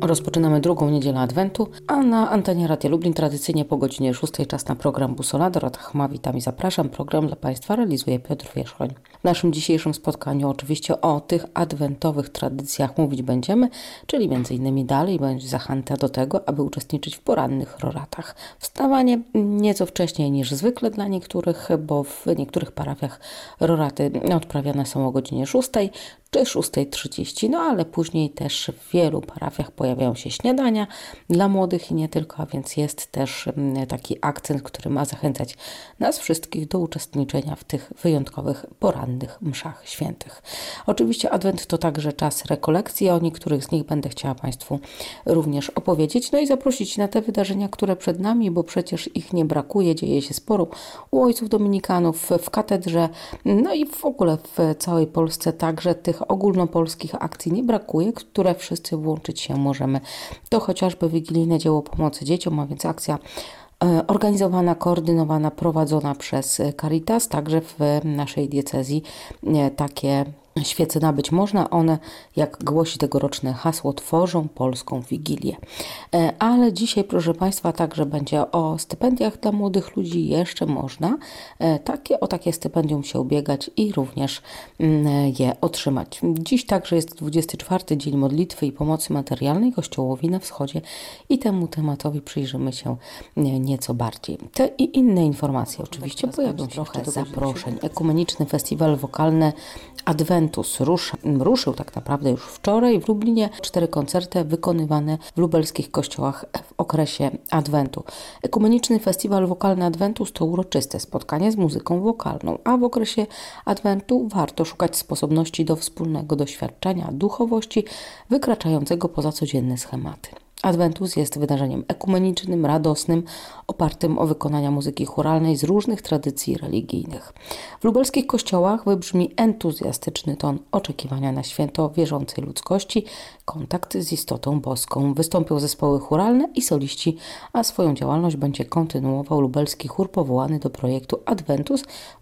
Rozpoczynamy drugą niedzielę Adwentu, a na antenie Radia Lublin tradycyjnie po godzinie 6 czas na program Busola. Dorota Chma, witam i zapraszam. Program dla Państwa realizuje Piotr Wierzchoń. W naszym dzisiejszym spotkaniu oczywiście o tych adwentowych tradycjach mówić będziemy, czyli m.in. dalej będzie zachęta do tego, aby uczestniczyć w porannych roratach. Wstawanie nieco wcześniej niż zwykle dla niektórych, bo w niektórych parafiach roraty odprawiane są o godzinie 6 czy 6:30, no ale później też w wielu parafiach pojawiają się śniadania dla młodych i nie tylko, a więc jest też taki akcent, który ma zachęcać nas wszystkich do uczestniczenia w tych wyjątkowych porannych mszach świętych. Oczywiście Adwent to także czas rekolekcji, o niektórych z nich będę chciała Państwu również opowiedzieć, no i zaprosić na te wydarzenia, które przed nami, bo przecież ich nie brakuje, dzieje się sporo u ojców dominikanów, w katedrze, no i w ogóle w całej Polsce także tych ogólnopolskich akcji nie brakuje, które wszyscy włączyć się możemy. To chociażby wigilijne dzieło pomocy dzieciom, a więc akcja organizowana, koordynowana, prowadzona przez Caritas, także w naszej diecezji takie świece nabyć można. One, jak głosi tegoroczne hasło, tworzą polską Wigilię. Ale dzisiaj, proszę Państwa, także będzie o stypendiach dla młodych ludzi. Jeszcze można o takie stypendium się ubiegać i również je otrzymać. Dziś także jest 24. Dzień Modlitwy i Pomocy Materialnej Kościołowi na Wschodzie i temu tematowi przyjrzymy się nieco bardziej. Te i inne informacje oczywiście pojawią się trochę zaproszeń. Ekumeniczny Festiwal Wokalny Adventus ruszył tak naprawdę już wczoraj w Lublinie. 4 koncerty wykonywane w lubelskich kościołach w okresie Adwentu. Ekumeniczny Festiwal Wokalny Adventus to uroczyste spotkanie z muzyką wokalną, a w okresie Adwentu warto szukać sposobności do wspólnego doświadczenia duchowości wykraczającego poza codzienne schematy. Adwentus jest wydarzeniem ekumenicznym, radosnym, opartym o wykonania muzyki chóralnej z różnych tradycji religijnych. W lubelskich kościołach wybrzmi entuzjastyczny ton oczekiwania na święto wierzącej ludzkości, kontakt z istotą boską. Wystąpią zespoły chóralne i soliści, a swoją działalność będzie kontynuował lubelski chór powołany do projektu Adventus w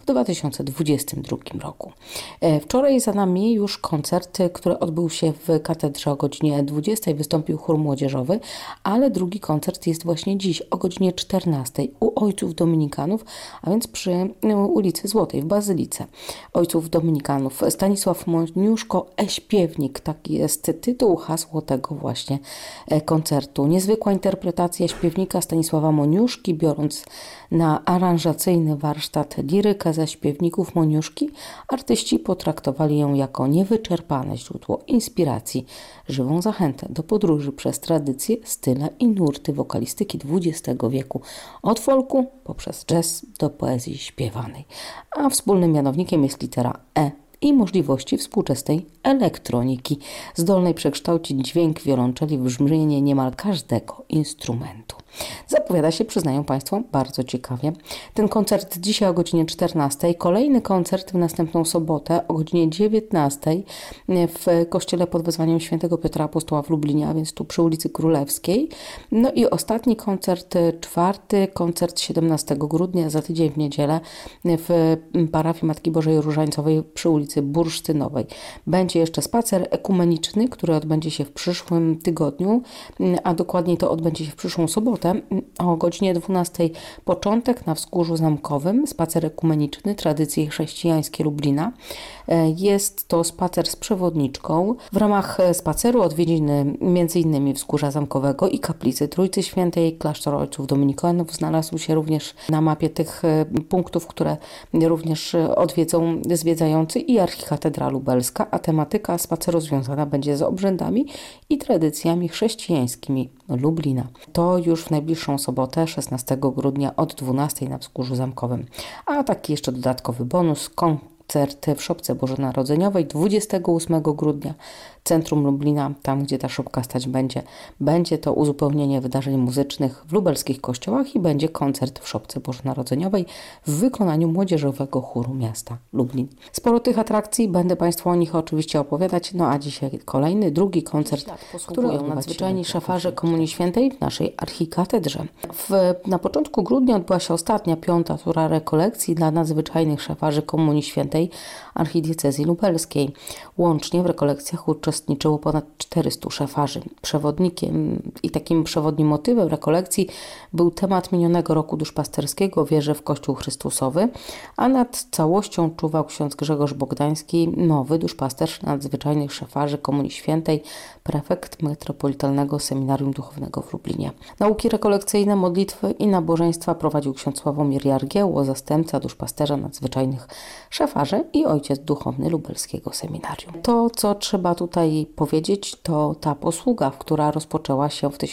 2022 roku. Wczoraj za nami już koncert, który odbył się w katedrze o godzinie 20. Wystąpił chór młodzieżowy, ale drugi koncert jest właśnie dziś o godzinie 14 u ojców dominikanów, a więc przy ulicy Złotej w Bazylice. Ojców dominikanów Stanisław Moniuszko, śpiewnik, taki jest tytuł, hasło tego właśnie koncertu. Niezwykła interpretacja śpiewnika Stanisława Moniuszki, biorąc na aranżacyjny warsztat lirykę ze śpiewników Moniuszki, artyści potraktowali ją jako niewyczerpane źródło inspiracji, żywą zachętę do podróży przez tradycje, style i nurty wokalistyki XX wieku, od folku poprzez jazz do poezji śpiewanej. A wspólnym mianownikiem jest litera E i możliwości współczesnej elektroniki, zdolnej przekształcić dźwięk wiolonczeli w brzmienie niemal każdego instrumentu. Zapowiada się, przyznają Państwo, bardzo ciekawie. Ten koncert dzisiaj o godzinie 14, kolejny koncert w następną sobotę o godzinie 19 w kościele pod wezwaniem świętego Piotra Apostoła w Lublinie, a więc tu przy ulicy Królewskiej. No i ostatni koncert, 4. koncert 17 grudnia, za tydzień w niedzielę w parafii Matki Bożej Różańcowej przy ulicy Bursztynowej. Będzie jeszcze spacer ekumeniczny, który odbędzie się w przyszłym tygodniu, a dokładniej to odbędzie się w przyszłą sobotę o godzinie 12. Początek na Wzgórzu Zamkowym, spacer ekumeniczny, tradycje chrześcijańskie Lublina. Jest to spacer z przewodniczką. W ramach spaceru odwiedziny m.in. Wzgórza Zamkowego i kaplicy Trójcy Świętej. Klasztor Ojców Dominikanów znalazł się również na mapie tych punktów, które również odwiedzą zwiedzający, i archikatedra lubelska, a tematyka spaceru związana będzie z obrzędami i tradycjami chrześcijańskimi Lublina. To już w najbliższą sobotę, 16 grudnia od 12 na Wzgórzu Zamkowym. A taki jeszcze dodatkowy bonus, koncert w Szopce Bożonarodzeniowej 28 grudnia, centrum Lublina, tam gdzie ta szopka stać będzie. Będzie to uzupełnienie wydarzeń muzycznych w lubelskich kościołach i będzie koncert w Szopce Bożonarodzeniowej w wykonaniu młodzieżowego chóru miasta Lublin. Sporo tych atrakcji, będę Państwu o nich oczywiście opowiadać, no a dzisiaj kolejny, drugi koncert, który nadzwyczajni szafarze Komunii Świętej w naszej archikatedrze. Na początku grudnia odbyła się ostatnia, 5. tura rekolekcji dla nadzwyczajnych szafarzy Komunii Świętej Świętej Archidiecezji Lubelskiej. Łącznie w rekolekcjach uczestniczyło ponad 400 szefarzy. Przewodnikiem i takim przewodnim motywem rekolekcji był temat minionego roku duszpasterskiego, wierze w Kościół Chrystusowy, a nad całością czuwał ksiądz Grzegorz Bogdański, nowy duszpasterz nadzwyczajnych szefarzy Komunii Świętej, prefekt Metropolitalnego Seminarium Duchownego w Lublinie. Nauki rekolekcyjne, modlitwy i nabożeństwa prowadził ksiądz Sławomir Jargieło, zastępca duszpasterza nadzwyczajnych szefarzy i ojciec duchowny Lubelskiego Seminarium. To, co trzeba tutaj powiedzieć, to ta posługa, która rozpoczęła się w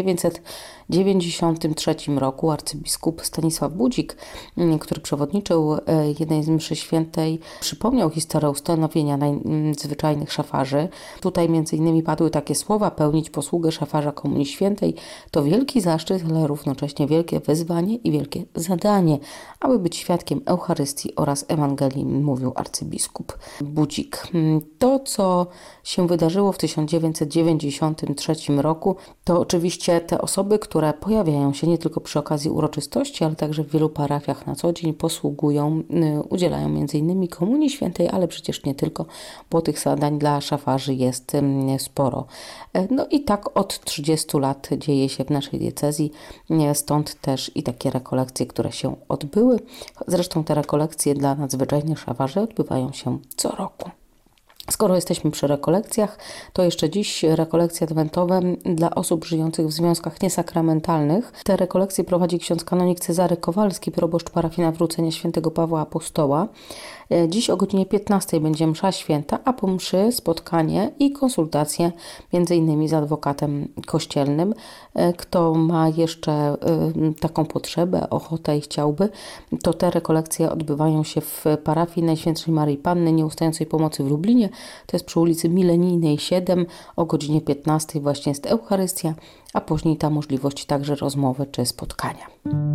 1993 roku. Arcybiskup Stanisław Budzik, który przewodniczył jednej z mszy świętej, przypomniał historię ustanowienia nadzwyczajnych szefarzy. Tutaj między innymi padły takie słowa: pełnić posługę szefarza Komunii Świętej to wielki zaszczyt, ale równocześnie wielkie wyzwanie i wielkie zadanie, aby być świadkiem Eucharystii oraz Ewangelii, mówił arcybiskup Budzik. To, co się wydarzyło w 1993 roku, to oczywiście te osoby, które pojawiają się nie tylko przy okazji uroczystości, ale także w wielu parafiach na co dzień, posługują, udzielają m.in. Komunii Świętej, ale przecież nie tylko, bo tych zadań dla szefarzy jest sporo. No i tak od 30 lat dzieje się w naszej diecezji, stąd też i takie rekolekcje, które się odbyły. Zresztą te rekolekcje dla nadzwyczajnych szefarzy odbywają się co roku. Skoro jesteśmy przy rekolekcjach, to jeszcze dziś rekolekcje adwentowe dla osób żyjących w związkach niesakramentalnych. Te rekolekcje prowadzi ksiądz kanonik Cezary Kowalski, proboszcz parafii Nawrócenia Świętego Pawła Apostoła. Dziś o godzinie 15 będzie msza święta, a po mszy spotkanie i konsultacje m.in. z adwokatem kościelnym. Kto ma jeszcze taką potrzebę, ochotę i chciałby, to te rekolekcje odbywają się w parafii Najświętszej Maryi Panny Nieustającej Pomocy w Lublinie. To jest przy ulicy Milenijnej 7, o godzinie 15 właśnie jest Eucharystia, a później ta możliwość także rozmowy czy spotkania.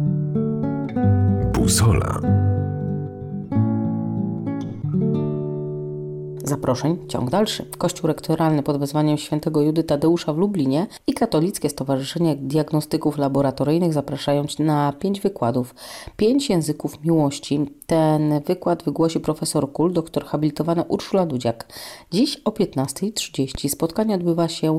Busola. Zaproszeń ciąg dalszy. Kościół rektoralny pod wezwaniem świętego Judy Tadeusza w Lublinie i Katolickie Stowarzyszenie Diagnostyków Laboratoryjnych zapraszają na 5 wykładów. 5 języków miłości. Ten wykład wygłosi profesor KUL, doktor habilitowana Urszula Dudziak. Dziś o 15:30. Spotkanie odbywa się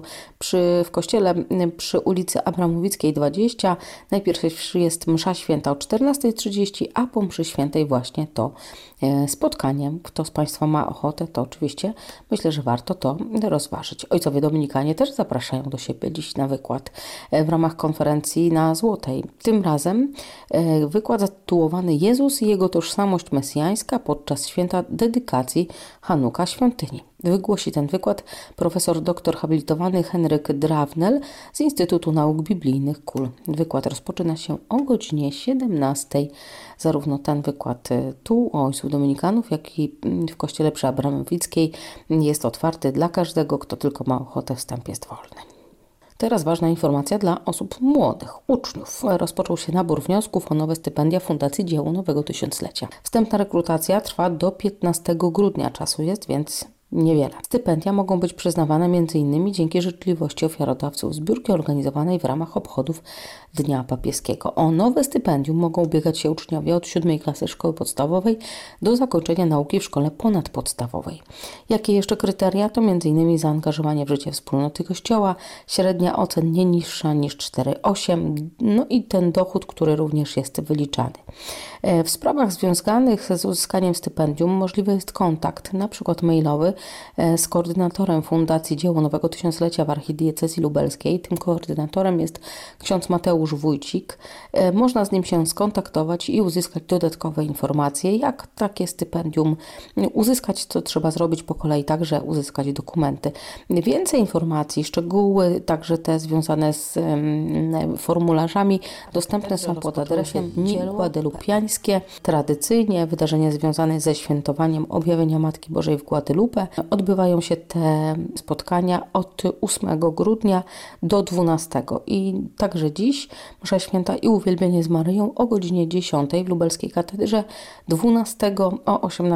w kościele przy ulicy Abramowickiej 20. Najpierw jest msza święta o 14:30, a po mszy świętej właśnie to spotkanie. Kto z Państwa ma ochotę, to oczywiście myślę, że warto to rozważyć. Ojcowie Dominikanie też zapraszają do siebie dziś na wykład w ramach konferencji na Złotej. Tym razem wykład zatytułowany Jezus i Jego tożsamość mesjańska podczas święta dedykacji Hanuka Świątyni. Wygłosi ten wykład profesor doktor habilitowany Henryk Drawnel z Instytutu Nauk Biblijnych KUL. Wykład rozpoczyna się o godzinie 17. Zarówno ten wykład tu u ojców dominikanów, jak i w kościele przy Abramowickiej jest otwarty dla każdego, kto tylko ma ochotę, wstęp jest wolny. Teraz ważna informacja dla osób młodych, uczniów. Rozpoczął się nabór wniosków o nowe stypendia Fundacji Dzieło Nowego Tysiąclecia. Wstępna rekrutacja trwa do 15 grudnia. Czasu jest więc niewiele. Stypendia mogą być przyznawane m.in. dzięki życzliwości ofiarodawców zbiórki organizowanej w ramach obchodów Dnia Papieskiego. O nowe stypendium mogą ubiegać się uczniowie od 7 klasy szkoły podstawowej do zakończenia nauki w szkole ponadpodstawowej. Jakie jeszcze kryteria? To m.in. zaangażowanie w życie wspólnoty Kościoła, średnia ocen nie niższa niż 4,8, no i ten dochód, który również jest wyliczany. W sprawach związanych z uzyskaniem stypendium możliwy jest kontakt, na przykład mailowy, z koordynatorem Fundacji Dzieło Nowego Tysiąclecia w Archidiecezji Lubelskiej. Tym koordynatorem jest ksiądz Mateusz Wójcik. Można z nim się skontaktować i uzyskać dodatkowe informacje, jak takie stypendium uzyskać, co trzeba zrobić po kolei, także uzyskać dokumenty. Więcej informacji, szczegóły, także te związane z formularzami, dostępne są pod adresem Dni Guadalupiańskie. Tradycyjnie wydarzenie związane ze świętowaniem objawienia Matki Bożej w Guadalupe. Odbywają się te spotkania od 8 grudnia do 12 i także dziś msza święta i uwielbienie z Maryją o godzinie 10 w Lubelskiej Katedrze, 12 o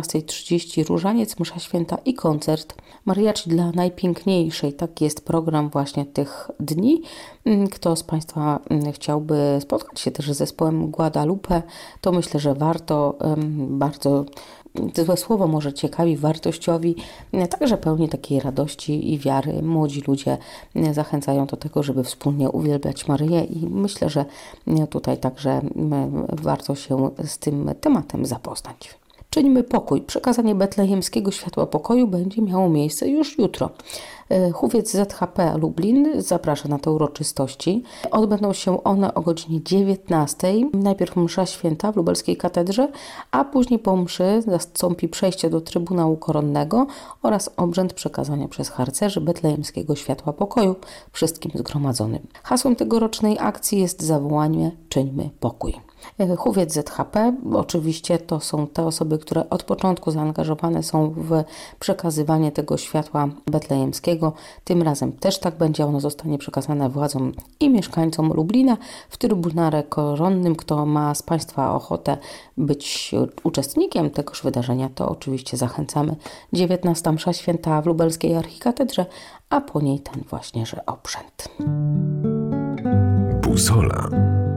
18:30 różaniec, msza święta i koncert mariachi dla najpiękniejszej. Taki jest program właśnie tych dni. Kto z Państwa chciałby spotkać się też z zespołem Guadalupe, to myślę, że warto. Bardzo złe słowo może ciekawi, wartościowi, także pełni takiej radości i wiary. Młodzi ludzie zachęcają do tego, żeby wspólnie uwielbiać Maryję i myślę, że tutaj także warto się z tym tematem zapoznać. Czyńmy pokój. Przekazanie betlejemskiego światła pokoju będzie miało miejsce już jutro. Huwiec ZHP Lublin zaprasza na te uroczystości. Odbędą się one o godzinie 19. Najpierw msza święta w lubelskiej katedrze, a później po mszy nastąpi przejście do Trybunału Koronnego oraz obrzęd przekazania przez harcerzy betlejemskiego światła pokoju wszystkim zgromadzonym. Hasłem tegorocznej akcji jest zawołanie Czyńmy pokój. Huwiec ZHP, oczywiście to są te osoby, które od początku zaangażowane są w przekazywanie tego światła betlejemskiego. Tym razem też tak będzie, ono zostanie przekazane władzom i mieszkańcom Lublina w Trybunale Koronnym. Kto ma z Państwa ochotę być uczestnikiem tegoż wydarzenia, to oczywiście zachęcamy. 19. msza święta w lubelskiej archikatedrze, a po niej ten właśnie obrzęd. Busola.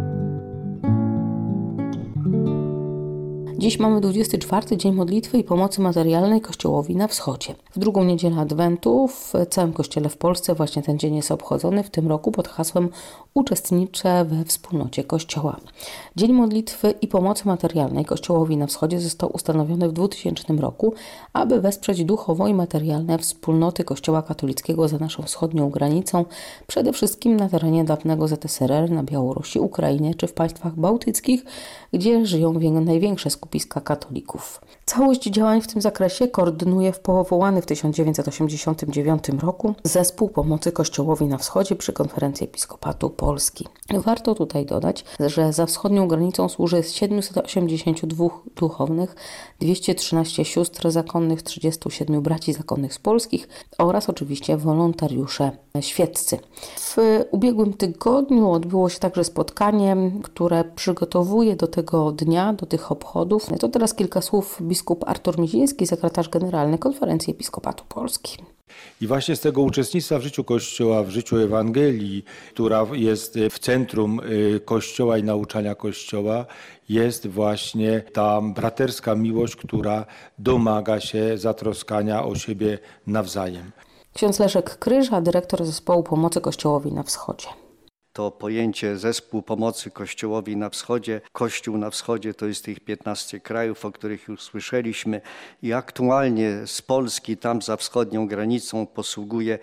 Dziś mamy 24. Dzień Modlitwy i Pomocy Materialnej Kościołowi na Wschodzie. W drugą niedzielę Adwentu w całym Kościele w Polsce właśnie ten dzień jest obchodzony w tym roku pod hasłem Uczestniczę we wspólnocie Kościoła. Dzień Modlitwy i Pomocy Materialnej Kościołowi na Wschodzie został ustanowiony w 2000 roku, aby wesprzeć duchowo i materialne wspólnoty Kościoła katolickiego za naszą wschodnią granicą, przede wszystkim na terenie dawnego ZSRR, na Białorusi, Ukrainie czy w państwach bałtyckich, gdzie żyją największe skupiska katolików. Całość działań w tym zakresie koordynuje powołany w 1989 roku Zespół Pomocy Kościołowi na Wschodzie przy Konferencji Episkopatu Polski. Warto tutaj dodać, że za wschodnią granicą służy 782 duchownych, 213 sióstr zakonnych, 37 braci zakonnych z polskich oraz oczywiście wolontariusze świeccy. W ubiegłym tygodniu odbyło się także spotkanie, które przygotowuje do tego dnia, do tych obchodów. To teraz kilka słów biskup Artur Miziński, sekretarz generalny Konferencji Episkopatu Polski. I właśnie z tego uczestnictwa w życiu Kościoła, w życiu Ewangelii, która jest w centrum Kościoła i nauczania Kościoła, jest właśnie ta braterska miłość, która domaga się zatroskania o siebie nawzajem. Ksiądz Leszek Kryża, dyrektor Zespołu Pomocy Kościołowi na Wschodzie. To pojęcie Zespół Pomocy Kościołowi na Wschodzie, Kościół na Wschodzie to jest tych 15 krajów, o których już słyszeliśmy i aktualnie z Polski tam za wschodnią granicą posługuje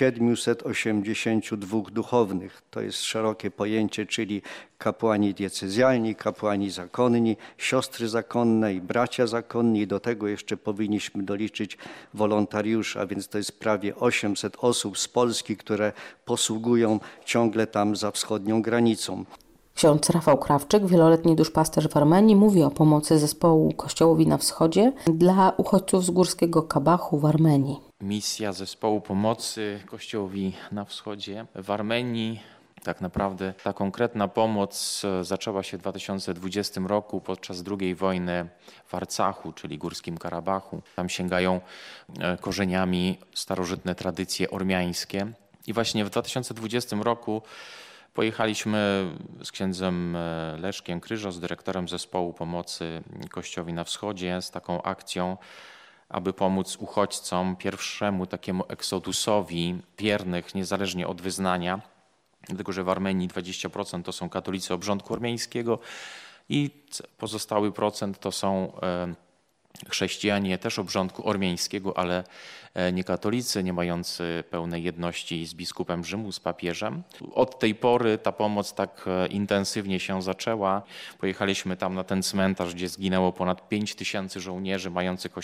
782 duchownych. To jest szerokie pojęcie, czyli kapłani diecezjalni, kapłani zakonni, siostry zakonne i bracia zakonni i do tego jeszcze powinniśmy doliczyć wolontariuszy, a więc to jest prawie 800 osób z Polski, które posługują ciągle tam za wschodnią granicą. Ksiądz Rafał Krawczyk, wieloletni duszpasterz w Armenii, mówi o pomocy zespołu Kościołowi na Wschodzie dla uchodźców z Górskiego Kabachu w Armenii. Misja Zespołu Pomocy Kościołowi na Wschodzie w Armenii. Tak naprawdę ta konkretna pomoc zaczęła się w 2020 roku podczas II wojny w Arcachu, czyli Górskim Karabachu. Tam sięgają korzeniami starożytne tradycje ormiańskie. I właśnie w 2020 roku pojechaliśmy z księdzem Leszkiem Kryżą, z dyrektorem Zespołu Pomocy Kościołowi na Wschodzie, z taką akcją, aby pomóc uchodźcom, pierwszemu takiemu eksodusowi wiernych, niezależnie od wyznania, dlatego że w Armenii 20% to są katolicy obrządku ormiańskiego i pozostały procent to są chrześcijanie też obrządku ormiańskiego, ale nie katolicy, nie mający pełnej jedności z biskupem Rzymu, z papieżem. Od tej pory ta pomoc tak intensywnie się zaczęła. Pojechaliśmy tam na ten cmentarz, gdzie zginęło ponad 5000 żołnierzy mających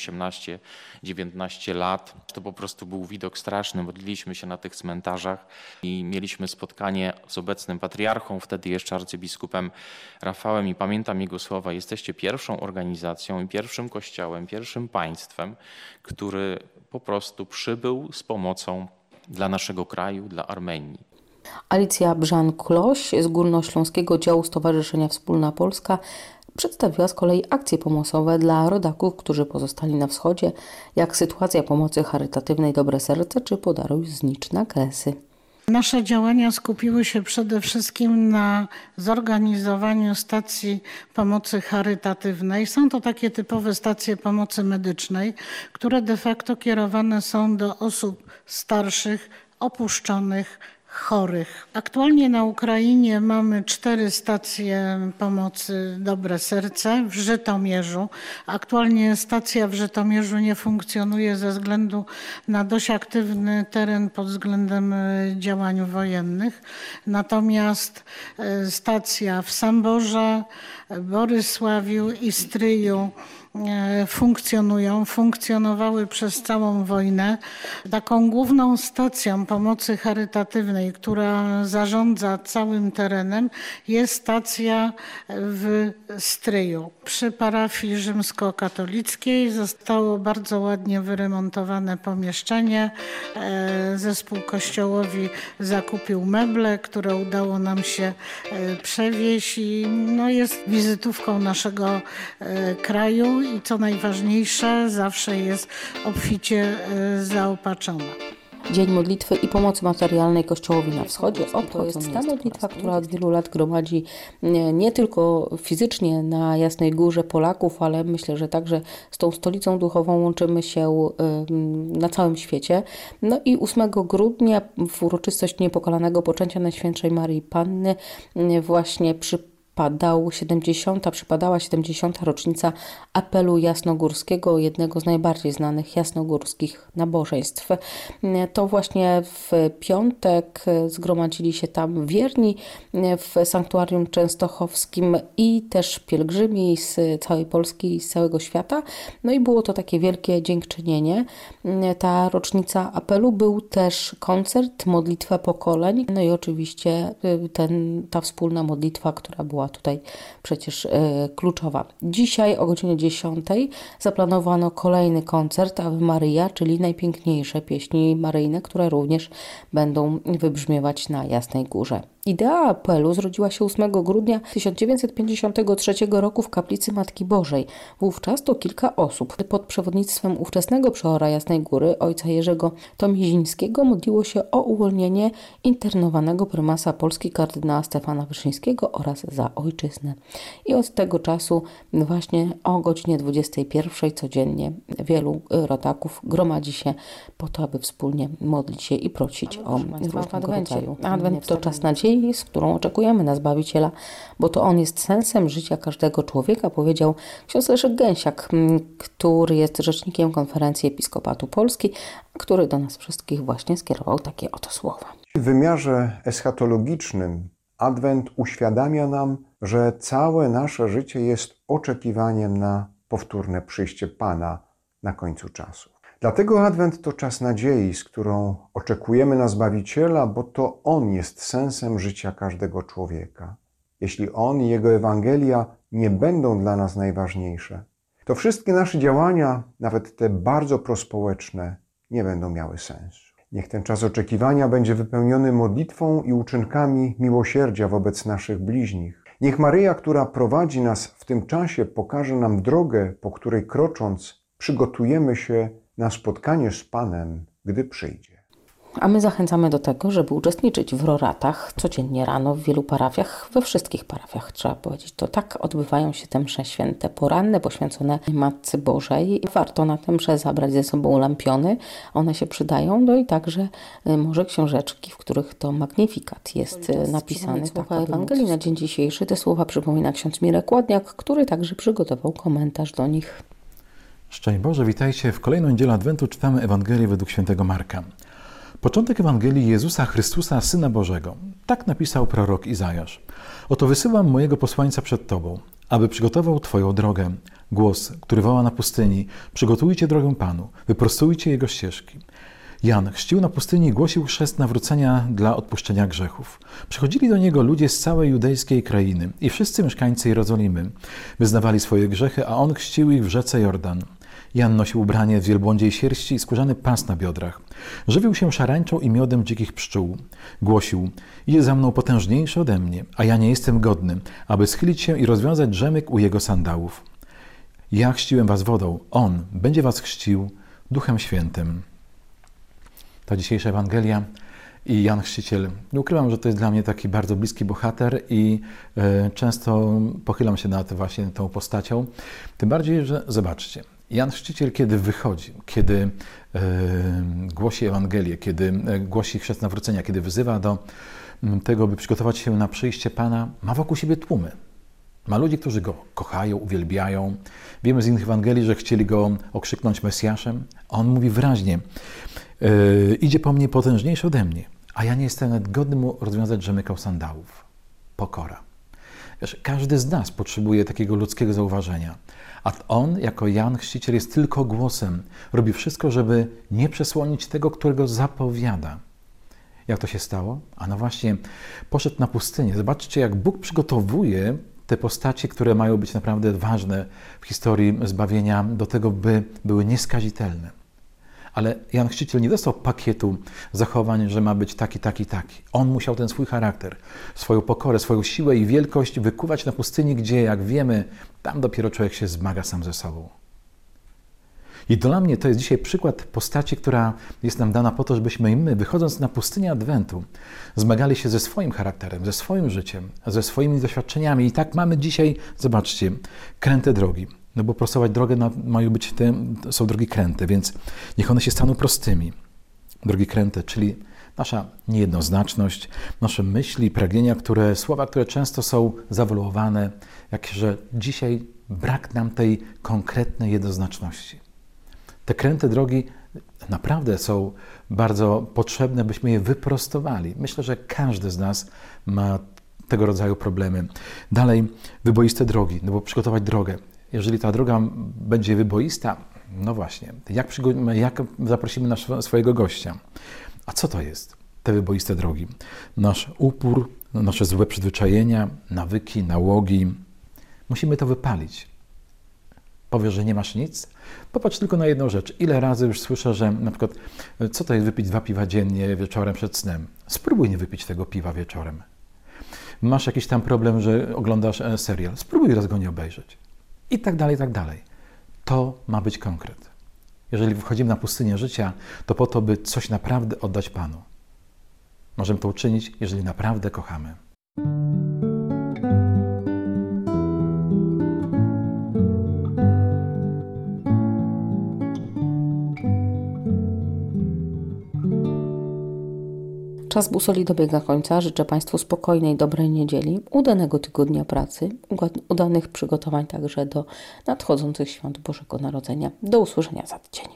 18-19 lat. To po prostu był widok straszny. Modliliśmy się na tych cmentarzach i mieliśmy spotkanie z obecnym patriarchą, wtedy jeszcze arcybiskupem Rafałem i pamiętam jego słowa: jesteście pierwszą organizacją i pierwszym kościołem, pierwszym państwem, który po prostu przybył z pomocą dla naszego kraju, dla Armenii. Alicja Brzan-Kloś z Górnośląskiego Działu Stowarzyszenia Wspólna Polska przedstawiła z kolei akcje pomocowe dla rodaków, którzy pozostali na wschodzie, jak sytuacja pomocy charytatywnej Dobre Serce czy Podaruj znicz na Kresy. Nasze działania skupiły się przede wszystkim na zorganizowaniu stacji pomocy charytatywnej. Są to takie typowe stacje pomocy medycznej, które de facto kierowane są do osób starszych, opuszczonych, chorych. Aktualnie na Ukrainie mamy 4 stacje pomocy Dobre Serce w Żytomierzu. Aktualnie stacja w Żytomierzu nie funkcjonuje ze względu na dość aktywny teren pod względem działań wojennych. Natomiast stacja w Samborze, Borysławiu i Stryju funkcjonowały przez całą wojnę. Taką główną stacją pomocy charytatywnej, która zarządza całym terenem, jest stacja w Stryju. Przy parafii rzymskokatolickiej zostało bardzo ładnie wyremontowane pomieszczenie. Zespół kościołowi zakupił meble, które udało nam się przewieźć i jest wizytówką naszego kraju i co najważniejsze, zawsze jest obficie zaopatrzona. Dzień Modlitwy i Pomocy Materialnej Kościołowi na Wschodzie. To jest ta modlitwa, która od wielu lat gromadzi nie tylko fizycznie na Jasnej Górze Polaków, ale myślę, że także z tą stolicą duchową łączymy się na całym świecie. No i 8 grudnia w uroczystość Niepokalanego Poczęcia Najświętszej Maryi Panny właśnie przypadała 70. rocznica apelu jasnogórskiego, jednego z najbardziej znanych jasnogórskich nabożeństw. To właśnie w piątek zgromadzili się tam wierni w sanktuarium częstochowskim i też pielgrzymi z całej Polski i z całego świata. No i było to takie wielkie dziękczynienie. Ta rocznica apelu był też koncert, modlitwa pokoleń, no i oczywiście ta wspólna modlitwa, która była tutaj przecież kluczowa. Dzisiaj o godzinie 10 zaplanowano kolejny koncert Ave Maria, czyli najpiękniejsze pieśni maryjne, które również będą wybrzmiewać na Jasnej Górze. Idea apelu zrodziła się 8 grudnia 1953 roku w kaplicy Matki Bożej. Wówczas to kilka osób pod przewodnictwem ówczesnego przeora Jasnej Góry, ojca Jerzego Tomizińskiego, modliło się o uwolnienie internowanego prymasa Polski kardynała Stefana Wyszyńskiego oraz za ojczyznę. I od tego czasu właśnie o godzinie 21 codziennie wielu rodaków gromadzi się po to, aby wspólnie modlić się i prosić o różnego rodzaju. Adwent to czas nadziei, z którą oczekujemy na Zbawiciela, bo to On jest sensem życia każdego człowieka, powiedział ksiądz Leszek Gęsiak, który jest rzecznikiem Konferencji Episkopatu Polski, który do nas wszystkich właśnie skierował takie oto słowa. W wymiarze eschatologicznym Adwent uświadamia nam, że całe nasze życie jest oczekiwaniem na powtórne przyjście Pana na końcu czasu. Dlatego Adwent to czas nadziei, z którą oczekujemy na Zbawiciela, bo to On jest sensem życia każdego człowieka. Jeśli On i Jego Ewangelia nie będą dla nas najważniejsze, to wszystkie nasze działania, nawet te bardzo prospołeczne, nie będą miały sensu. Niech ten czas oczekiwania będzie wypełniony modlitwą i uczynkami miłosierdzia wobec naszych bliźnich. Niech Maryja, która prowadzi nas w tym czasie, pokaże nam drogę, po której krocząc przygotujemy się na spotkanie z Panem, gdy przyjdzie. A my zachęcamy do tego, żeby uczestniczyć w roratach codziennie rano w wielu parafiach, we wszystkich parafiach trzeba powiedzieć. To tak odbywają się te msze święte poranne, poświęcone Matce Bożej. Warto na tę mszę zabrać ze sobą lampiony, one się przydają, no i także może książeczki, w których to Magnifikat jest napisany. Słowa Ewangelii na dzień dzisiejszy, te słowa przypomina ksiądz Mirek Ładniak, który także przygotował komentarz do nich. Szczęść Boże, witajcie. W kolejną niedzielę Adwentu czytamy Ewangelię według świętego Marka. Początek Ewangelii Jezusa Chrystusa, Syna Bożego. Tak napisał prorok Izajasz. Oto wysyłam mojego posłańca przed Tobą, aby przygotował Twoją drogę. Głos, który woła na pustyni. Przygotujcie drogę Panu, wyprostujcie Jego ścieżki. Jan chrzcił na pustyni i głosił chrzest nawrócenia dla odpuszczenia grzechów. Przychodzili do niego ludzie z całej judejskiej krainy i wszyscy mieszkańcy Jerozolimy. Wyznawali swoje grzechy, a on chrzcił ich w rzece Jordan. Jan nosił ubranie z wielbłądziej sierści i skórzany pas na biodrach. Żywił się szarańczą i miodem dzikich pszczół. Głosił: idzie za mną potężniejszy ode mnie, a ja nie jestem godny, aby schylić się i rozwiązać rzemyk u jego sandałów. Ja chrzciłem was wodą, on będzie was chrzcił Duchem Świętym. Ta dzisiejsza Ewangelia i Jan Chrzciciel. Nie ukrywam, że to jest dla mnie taki bardzo bliski bohater i często pochylam się nad właśnie tą postacią. Tym bardziej, że zobaczcie, Jan Chrzciciel, kiedy wychodzi, kiedy głosi Ewangelię, kiedy głosi chrzest nawrócenia, kiedy wyzywa do tego, by przygotować się na przyjście Pana, ma wokół siebie tłumy. Ma ludzi, którzy Go kochają, uwielbiają. Wiemy z innych Ewangelii, że chcieli Go okrzyknąć Mesjaszem. A On mówi wyraźnie, idzie po mnie potężniejszy ode mnie, a ja nie jestem nawet godny Mu rozwiązać rzemykał sandałów. Pokora. Wiesz, każdy z nas potrzebuje takiego ludzkiego zauważenia. A On, jako Jan Chrzciciel, jest tylko głosem. Robi wszystko, żeby nie przesłonić tego, którego zapowiada. Jak to się stało? A no właśnie, poszedł na pustynię. Zobaczcie, jak Bóg przygotowuje te postacie, które mają być naprawdę ważne w historii zbawienia, do tego, by były nieskazitelne. Ale Jan Chrzciciel nie dostał pakietu zachowań, że ma być taki, taki, taki. On musiał ten swój charakter, swoją pokorę, swoją siłę i wielkość wykuwać na pustyni, gdzie, jak wiemy, tam dopiero człowiek się zmaga sam ze sobą. I dla mnie to jest dzisiaj przykład postaci, która jest nam dana po to, żebyśmy my, wychodząc na pustynię Adwentu, zmagali się ze swoim charakterem, ze swoim życiem, ze swoimi doświadczeniami. I tak mamy dzisiaj, zobaczcie, kręte drogi. No bo prostować drogę mają być są drogi kręte, więc niech one się staną prostymi. Drogi kręte, czyli nasza niejednoznaczność, nasze myśli, pragnienia, słowa, które często są zawoluowane, że dzisiaj brak nam tej konkretnej jednoznaczności. Te kręte drogi naprawdę są bardzo potrzebne, byśmy je wyprostowali. Myślę, że każdy z nas ma tego rodzaju problemy. Dalej, wyboiste drogi, no bo przygotować drogę. Jeżeli ta droga będzie wyboista, no właśnie, jak zaprosimy swojego gościa? A co to jest, te wyboiste drogi? Nasz upór, nasze złe przyzwyczajenia, nawyki, nałogi. Musimy to wypalić. Powiesz, że nie masz nic? Popatrz tylko na jedną rzecz. Ile razy już słyszę, że na przykład, co to jest wypić 2 piwa dziennie wieczorem przed snem? Spróbuj nie wypić tego piwa wieczorem. Masz jakiś tam problem, że oglądasz serial? Spróbuj raz go nie obejrzeć. I tak dalej, i tak dalej. To ma być konkret. Jeżeli wchodzimy na pustynię życia, to po to, by coś naprawdę oddać Panu. Możemy to uczynić, jeżeli naprawdę kochamy. Czas busoli dobiega końca. Życzę Państwu spokojnej, dobrej niedzieli, udanego tygodnia pracy, udanych przygotowań także do nadchodzących świąt Bożego Narodzenia. Do usłyszenia za tydzień.